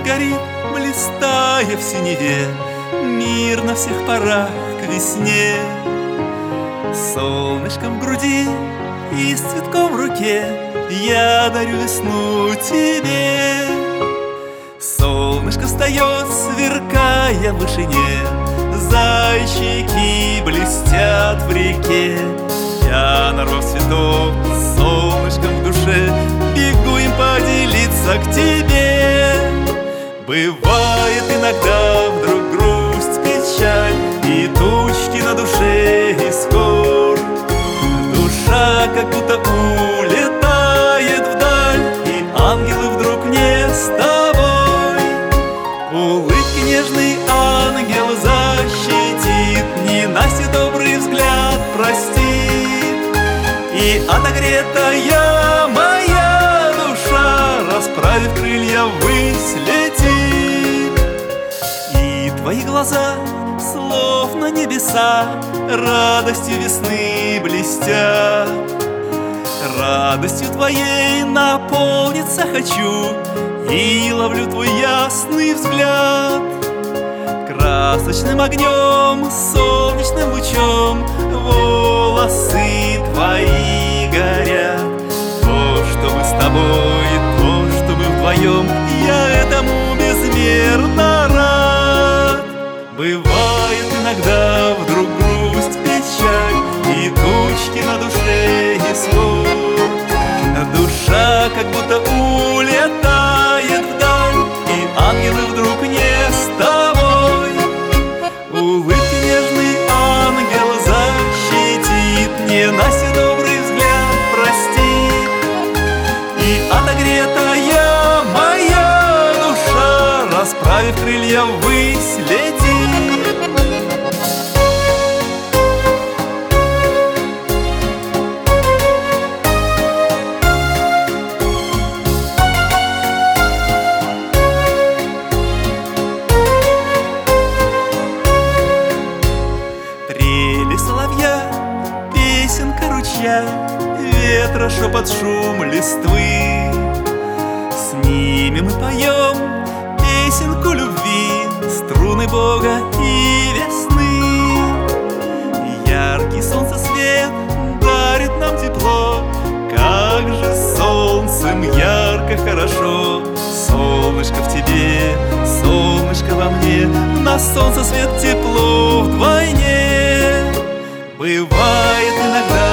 горит, блистая в синеве, мир на всех парах к весне. Солнышком в груди и с цветком в руке я дарю весну тебе. Солнышко встает, сверкая в вышине, зайчики блестят в реке. Я, нарвав цветов, солнышком в душе, бегу им поделиться к тебе. Бывает иногда вдруг грусть, печаль и тучки на душе исход. Душа как будто улетает вдаль, и ангелы вдруг не с тобой. Улыбки нежный ангел защитит, ненастье добрый взгляд простит, и отогретая моя душа, расправив крылья, ввысь летит. И твои глаза, словно небеса, радостью весны блестят. Радостью твоей наполниться хочу и ловлю твой ясный взгляд. Красочным огнем, солнечным лучом волосы твои горят. То, что мы с тобой, то, что мы вдвоем, я этому безмерно рад. Бывает иногда вдруг грусть, печаль и тучки на душе исход. Душа как будто улетает вдаль, и ангелы вдруг не с тобой. Улыбки нежный ангел защитит, ненастье добрый взгляд простит, и отогретая моя душа, расправив крылья, ввысь летит. Соловья, песенка ручья, ветра шепот, шум листвы. С ними мы поем песенку любви, струны Бога и весны. Яркий солнцесвет дарит нам тепло, как же солнцем ярко хорошо. Солнышко в тебе, солнышко во мне, на солнце свет тепло вдвойне. Бывает иногда